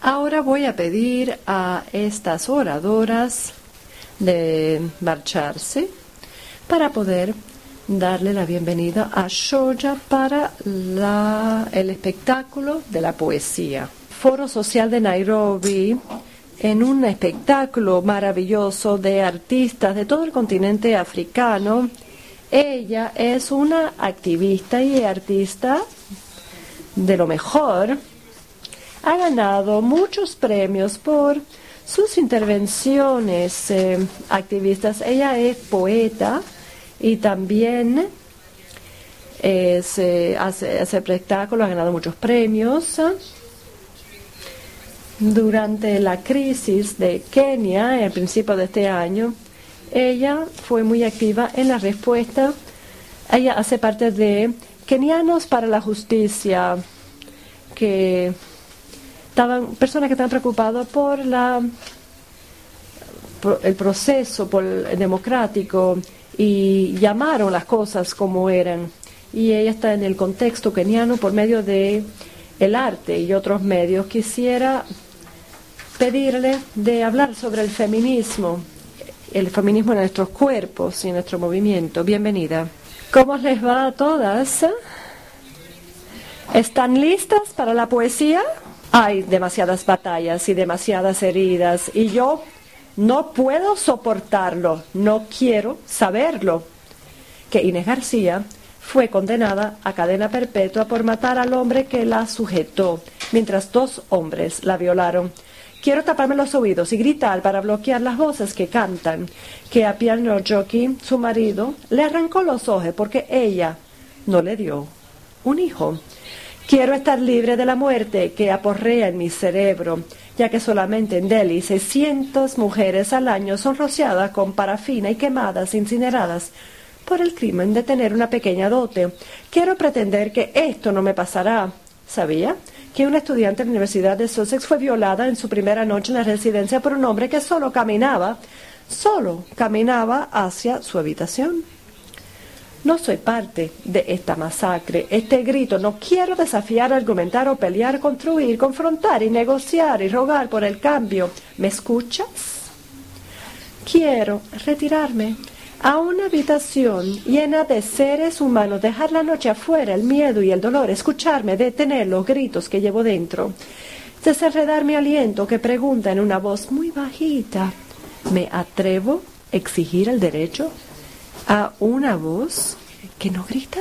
Ahora voy a pedir a estas oradoras de marcharse para poder darle la bienvenida a Shoja para el espectáculo de la poesía. Foro Social de Nairobi, en un espectáculo maravilloso de artistas de todo el continente africano. Ella es una activista y artista de lo mejor. Ha ganado muchos premios por sus intervenciones activistas. Ella es poeta y también hace espectáculos, ha ganado muchos premios. Durante la crisis de Kenia, al principio de este año, ella fue muy activa en la respuesta. Ella hace parte de Kenianos para la Justicia, personas que estaban preocupadas por el proceso democrático y llamaron las cosas como eran. Y ella está en el contexto keniano por medio de el arte y otros medios. Quisiera pedirle de hablar sobre el feminismo en nuestros cuerpos y en nuestro movimiento. Bienvenida. ¿Cómo les va a todas? ¿Están listas para la poesía? Hay demasiadas batallas y demasiadas heridas y yo no puedo soportarlo, no quiero saberlo. Que Inés García fue condenada a cadena perpetua por matar al hombre que la sujetó, mientras 2 hombres la violaron. Quiero taparme los oídos y gritar para bloquear las voces que cantan que a Piano Jockey, su marido, le arrancó los ojos porque ella no le dio un hijo. Quiero estar libre de la muerte que aporrea en mi cerebro, ya que solamente en Delhi 600 mujeres al año son rociadas con parafina y quemadas, incineradas por el crimen de tener una pequeña dote. Quiero pretender que esto no me pasará. ¿Sabía que una estudiante de la Universidad de Sussex fue violada en su primera noche en la residencia por un hombre que solo caminaba hacia su habitación? No soy parte de esta masacre, este grito. No quiero desafiar, argumentar o pelear, construir, confrontar y negociar y rogar por el cambio. ¿Me escuchas? Quiero retirarme a una habitación llena de seres humanos, dejar la noche afuera, el miedo y el dolor, escucharme, detener los gritos que llevo dentro, desenredar mi aliento que pregunta en una voz muy bajita. ¿Me atrevo a exigir el derecho a una voz que no grita?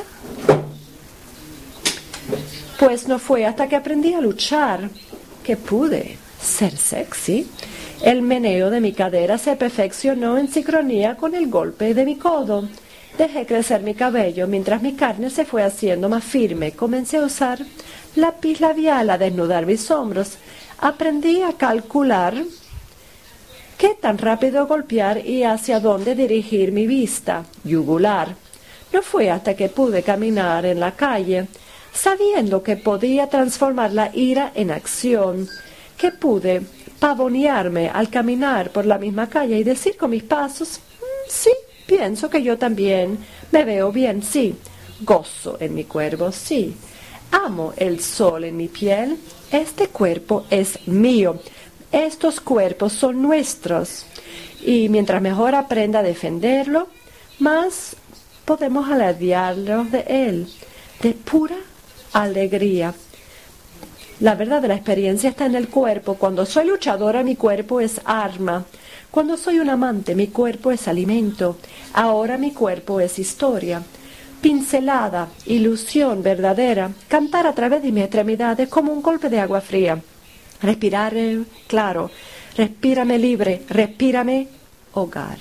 Pues no fue hasta que aprendí a luchar que pude ser sexy. El meneo de mi cadera se perfeccionó en sincronía con el golpe de mi codo. Dejé crecer mi cabello mientras mi carne se fue haciendo más firme. Comencé a usar lápiz labial, a desnudar mis hombros. Aprendí a calcular qué tan rápido golpear y hacia dónde dirigir mi vista. Yugular. No fue hasta que pude caminar en la calle, sabiendo que podía transformar la ira en acción, que pude pavonearme al caminar por la misma calle y decir con mis pasos, sí, pienso que yo también me veo bien, sí, gozo en mi cuerpo, sí, amo el sol en mi piel, este cuerpo es mío, estos cuerpos son nuestros y mientras mejor aprenda a defenderlo, más podemos aliviarlo de él, de pura alegría. La verdadera experiencia está en el cuerpo. Cuando soy luchadora, mi cuerpo es arma. Cuando soy un amante, mi cuerpo es alimento. Ahora mi cuerpo es historia. Pincelada, ilusión verdadera. Cantar a través de mis extremidades como un golpe de agua fría. Respirar claro. Respírame libre. Respírame hogar.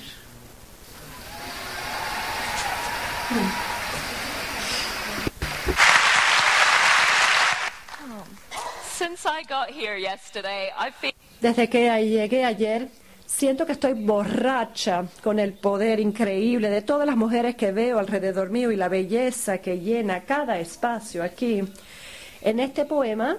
Desde que llegué ayer, siento que estoy borracha con el poder increíble de todas las mujeres que veo alrededor mío y la belleza que llena cada espacio aquí. En este poema,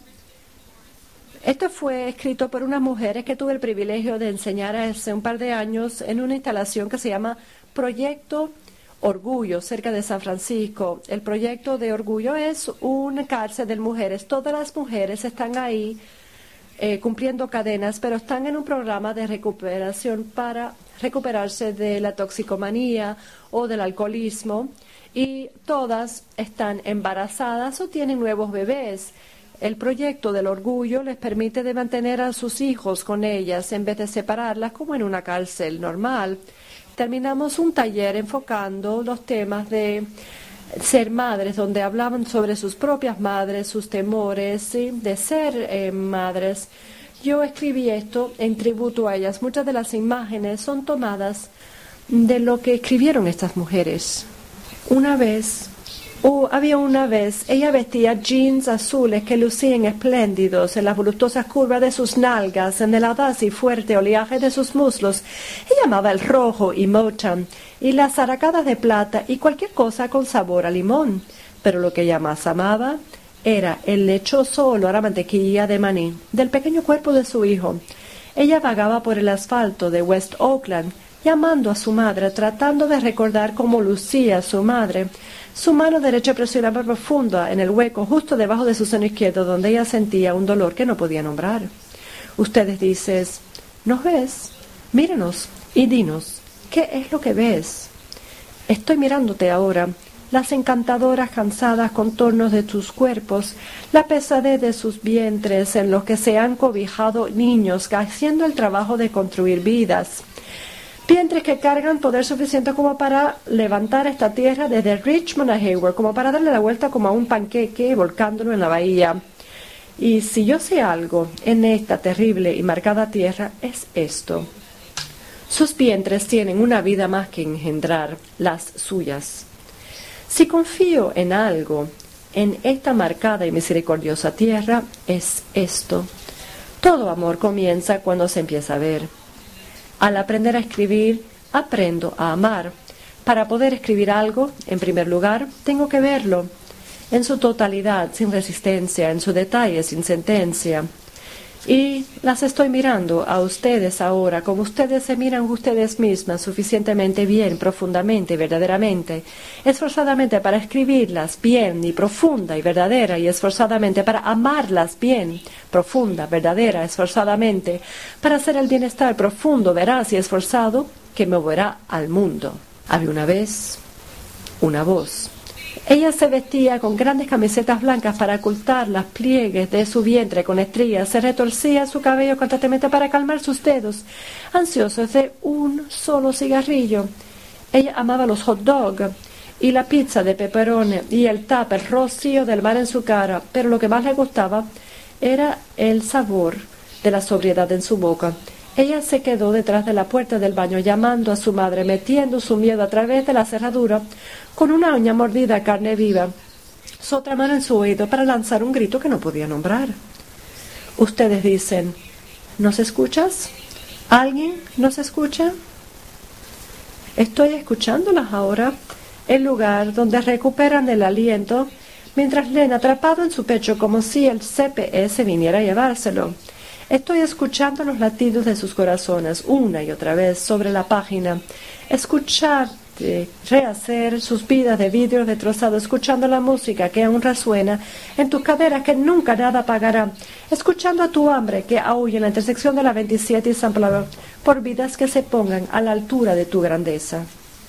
esto fue escrito por unas mujeres que tuve el privilegio de enseñar hace un par de años en una instalación que se llama Proyecto Orgullo, cerca de San Francisco. El proyecto de Orgullo es una cárcel de mujeres. Todas las mujeres están ahí cumpliendo cadenas, pero están en un programa de recuperación para recuperarse de la toxicomanía o del alcoholismo, y todas están embarazadas o tienen nuevos bebés. El proyecto del orgullo les permite de mantener a sus hijos con ellas en vez de separarlas como en una cárcel normal. Terminamos un taller enfocando los temas de ser madres, donde hablaban sobre sus propias madres, sus temores, ¿sí?, de ser madres. Yo escribí esto en tributo a ellas. Muchas de las imágenes son tomadas de lo que escribieron estas mujeres. Había una vez, ella vestía jeans azules que lucían espléndidos en las voluptuosas curvas de sus nalgas, en el audaz y fuerte oleaje de sus muslos. Ella amaba el rojo y mocha, y las aracadas de plata y cualquier cosa con sabor a limón. Pero lo que ella más amaba era el lechoso olor a mantequilla de maní del pequeño cuerpo de su hijo. Ella vagaba por el asfalto de West Oakland, llamando a su madre, tratando de recordar cómo lucía su madre. Su mano derecha presionaba profunda en el hueco justo debajo de su seno izquierdo, donde ella sentía un dolor que no podía nombrar. Ustedes dicen, ¿nos ves? Míranos y dinos, ¿qué es lo que ves? Estoy mirándote ahora. Las encantadoras cansadas contornos de tus cuerpos, la pesadez de sus vientres en los que se han cobijado niños haciendo el trabajo de construir vidas. Vientres que cargan poder suficiente como para levantar esta tierra desde Richmond a Hayward, como para darle la vuelta como a un panqueque, volcándolo en la bahía. Y si yo sé algo en esta terrible y marcada tierra, es esto. Sus vientres tienen una vida más que engendrar las suyas. Si confío en algo, en esta marcada y misericordiosa tierra, es esto. Todo amor comienza cuando se empieza a ver. Al aprender a escribir, aprendo a amar. Para poder escribir algo, en primer lugar, tengo que verlo, en su totalidad, sin resistencia, en su detalle, sin sentencia. Y las estoy mirando a ustedes ahora, como ustedes se miran ustedes mismas, suficientemente bien, profundamente y verdaderamente, esforzadamente para escribirlas bien y profunda y verdadera, y esforzadamente para amarlas bien, profunda, verdadera, esforzadamente, para hacer el bienestar profundo, veraz y esforzado que moverá al mundo. Había una vez una voz. Ella se vestía con grandes camisetas blancas para ocultar los pliegues de su vientre con estrías. Se retorcía su cabello constantemente para calmar sus dedos, ansiosos de un solo cigarrillo. Ella amaba los hot dogs y la pizza de pepperoni y el tupper rocío del mar en su cara, pero lo que más le gustaba era el sabor de la sobriedad en su boca. Ella se quedó detrás de la puerta del baño llamando a su madre, metiendo su miedo a través de la cerradura con una uña mordida a carne viva, su otra mano en su oído para lanzar un grito que no podía nombrar. Ustedes dicen, ¿nos escuchas? ¿Alguien nos escucha? Estoy escuchándolas ahora, el lugar donde recuperan el aliento, mientras leen atrapado en su pecho como si el CPS viniera a llevárselo. Estoy escuchando los latidos de sus corazones una y otra vez sobre la página. Escucharte rehacer sus vidas de vidrio destrozado, escuchando la música que aún resuena en tus caderas que nunca nada apagará, escuchando a tu hambre que aúlla en la intersección de la 27 y San Pablo, por vidas que se pongan a la altura de tu grandeza.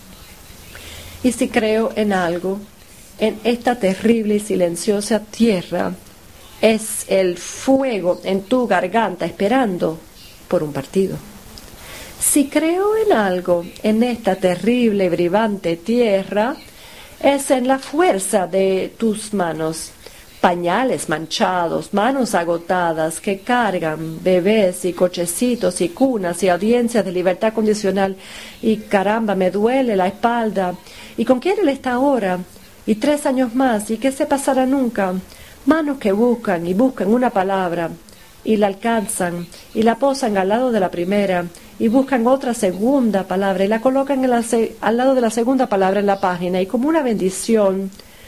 Y si creo en algo, en esta terrible y silenciosa tierra, es el fuego en tu garganta esperando por un partido. Si creo en algo en esta terrible y vibrante tierra, es en la fuerza de tus manos, pañales manchados, manos agotadas que cargan bebés y cochecitos y cunas y audiencias de libertad condicional. Y caramba, me duele la espalda. ¿Y con quién él está ahora? Y 3 años más, ¿y qué se pasará nunca? Manos que buscan y buscan una palabra y la alcanzan y la posan al lado de la primera y buscan otra segunda palabra y la colocan al lado de la segunda palabra en la página, y como una bendición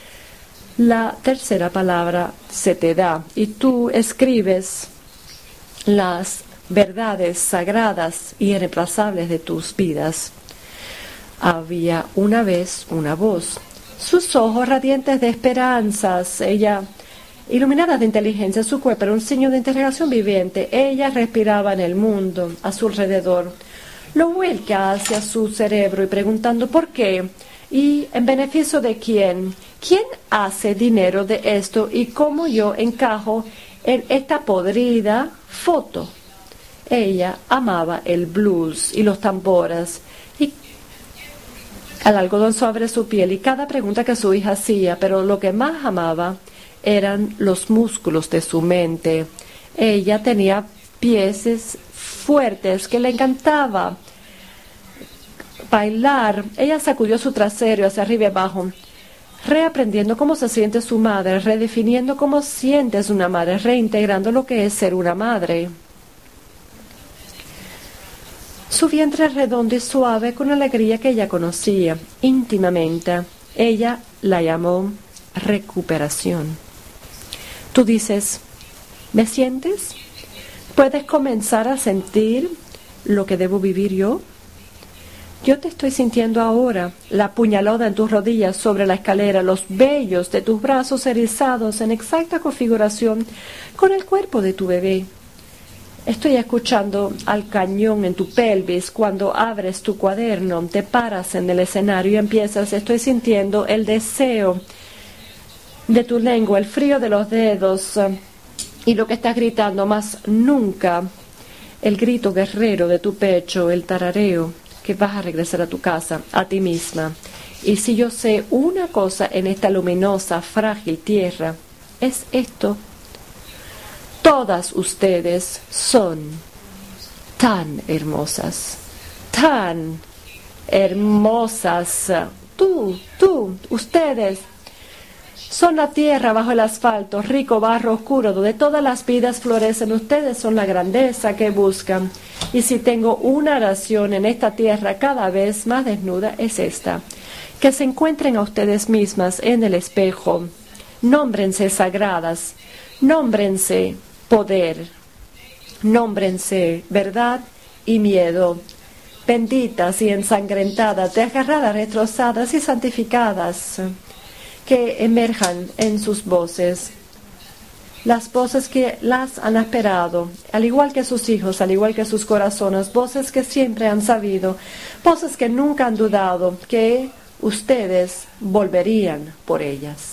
la tercera palabra se te da y tú escribes las verdades sagradas y irreemplazables de tus vidas. Había una vez una voz, sus ojos radiantes de esperanzas. Ella Iluminada de inteligencia, su cuerpo era un signo de interrogación viviente. Ella respiraba en el mundo a su alrededor. Lo vuelca hacia su cerebro y preguntando por qué y en beneficio de quién. ¿Quién hace dinero de esto y cómo yo encajo en esta podrida foto? Ella amaba el blues y los tambores y el algodón sobre su piel y cada pregunta que su hija hacía, pero lo que más amaba eran los músculos de su mente. Ella tenía pies fuertes que le encantaba bailar. Ella sacudió su trasero hacia arriba y abajo, reaprendiendo cómo se siente su madre, redefiniendo cómo sientes una madre, reintegrando lo que es ser una madre. Su vientre redondo y suave con alegría que ella conocía íntimamente. Ella la llamó recuperación. Tú dices, ¿me sientes? ¿Puedes comenzar a sentir lo que debo vivir yo? Yo te estoy sintiendo ahora, la puñalada en tus rodillas sobre la escalera, los vellos de tus brazos erizados en exacta configuración con el cuerpo de tu bebé. Estoy escuchando al cañón en tu pelvis cuando abres tu cuaderno, te paras en el escenario y empiezas. Estoy sintiendo el deseo de tu lengua, el frío de los dedos y lo que estás gritando, más nunca el grito guerrero de tu pecho, el tarareo que vas a regresar a tu casa, a ti misma. Y si yo sé una cosa en esta luminosa, frágil tierra, es esto. Todas ustedes son tan hermosas, tan hermosas. Ustedes son la tierra bajo el asfalto, rico barro oscuro, donde todas las vidas florecen. Ustedes son la grandeza que buscan. Y si tengo una oración en esta tierra cada vez más desnuda, es esta. Que se encuentren a ustedes mismas en el espejo. Nómbrense sagradas, nómbrense poder, nómbrense verdad y miedo, benditas y ensangrentadas, desgarradas, destrozadas y santificadas, que emerjan en sus voces, las voces que las han esperado, al igual que sus hijos, al igual que sus corazones, voces que siempre han sabido, voces que nunca han dudado que ustedes volverían por ellas.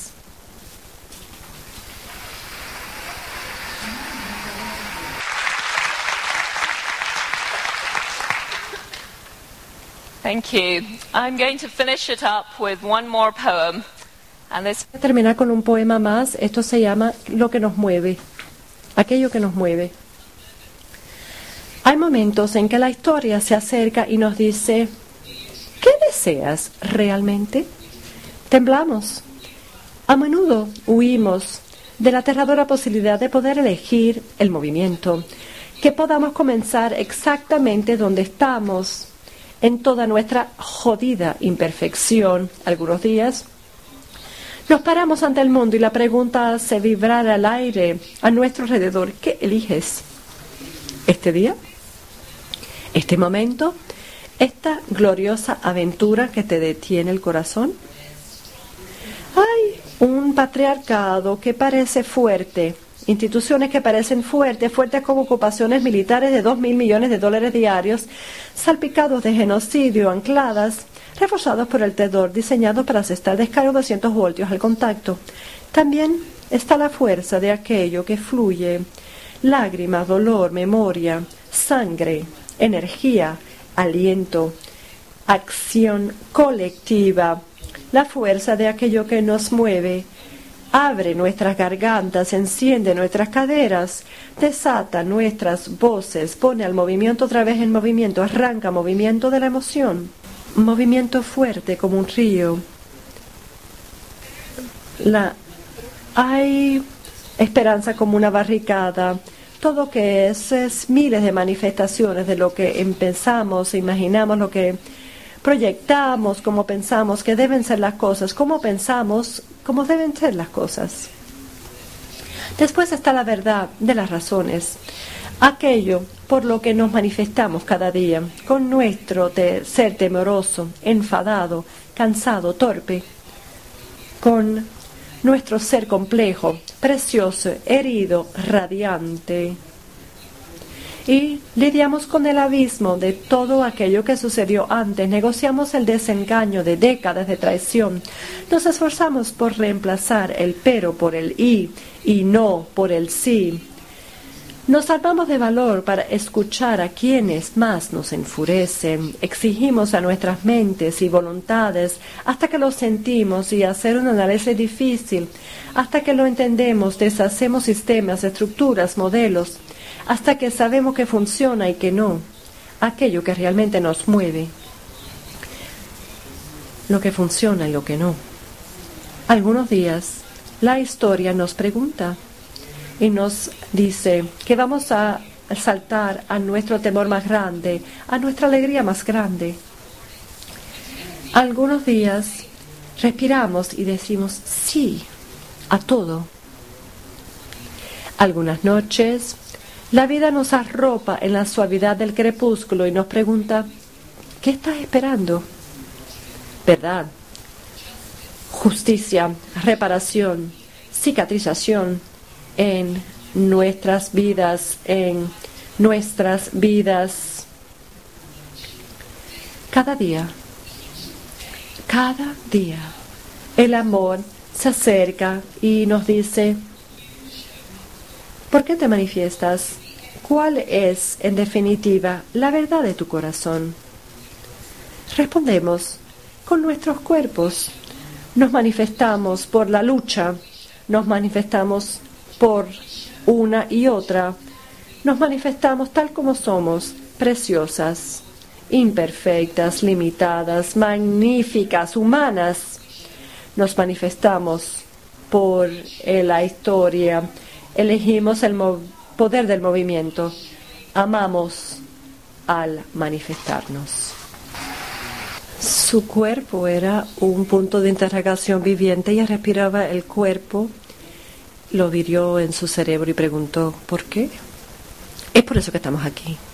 Thank you. I'm going to finish it up with one more poem. And this... Voy a terminar con un poema más. Esto se llama Lo que nos mueve, aquello que nos mueve. Hay momentos en que la historia se acerca y nos dice, ¿qué deseas realmente? Temblamos. A menudo huimos de la aterradora posibilidad de poder elegir el movimiento, que podamos comenzar exactamente donde estamos, en toda nuestra jodida imperfección. Algunos días nos paramos ante el mundo y la pregunta hace vibrar al aire a nuestro alrededor. ¿Qué eliges? ¿Este día? ¿Este momento? ¿Esta gloriosa aventura que te detiene el corazón? Hay un patriarcado que parece fuerte, instituciones que parecen fuertes como ocupaciones militares de 2.000 millones de dólares diarios, salpicados de genocidio, ancladas, reforzados por el terror, diseñados para asestar descargos de 200 voltios al contacto. También está la fuerza de aquello que fluye, lágrimas, dolor, memoria, sangre, energía, aliento, acción colectiva, la fuerza de aquello que nos mueve, abre nuestras gargantas, enciende nuestras caderas, desata nuestras voces, pone al movimiento otra vez en movimiento, arranca movimiento de la emoción, movimiento fuerte como un río. Hay esperanza como una barricada. Todo que es miles de manifestaciones de lo que pensamos, imaginamos, lo que proyectamos, cómo pensamos que deben ser las cosas, cómo pensamos, cómo deben ser las cosas. Después está la verdad de las razones, aquello por lo que nos manifestamos cada día, con nuestro ser temeroso, enfadado, cansado, torpe, con nuestro ser complejo, precioso, herido, radiante. Y lidiamos con el abismo de todo aquello que sucedió antes. Negociamos el desengaño de décadas de traición. Nos esforzamos por reemplazar el pero por el y no por el sí. Nos armamos de valor para escuchar a quienes más nos enfurecen. Exigimos a nuestras mentes y voluntades hasta que lo sentimos y hacer un análisis difícil. Hasta que lo entendemos, deshacemos sistemas, estructuras, modelos. Hasta que sabemos que funciona y que no. Aquello que realmente nos mueve. Lo que funciona y lo que no. Algunos días, la historia nos pregunta y nos dice que vamos a saltar a nuestro temor más grande, a nuestra alegría más grande. Algunos días respiramos y decimos sí a todo. Algunas noches la vida nos arropa en la suavidad del crepúsculo y nos pregunta, ¿qué estás esperando? ¿Verdad? Justicia, reparación, cicatrización en nuestras vidas, Cada día, el amor se acerca y nos dice, ¿por qué te manifiestas? ¿Cuál es, en definitiva, la verdad de tu corazón? Respondemos con nuestros cuerpos. Nos manifestamos por la lucha, nos manifestamos por una y otra, nos manifestamos tal como somos, preciosas, imperfectas, limitadas, magníficas, humanas. Nos manifestamos por la historia, elegimos el poder del movimiento, amamos al manifestarnos. Su cuerpo era un punto de interrogación viviente. Ella respiraba el cuerpo, lo vivió en su cerebro y preguntó, ¿por qué? Es por eso que estamos aquí.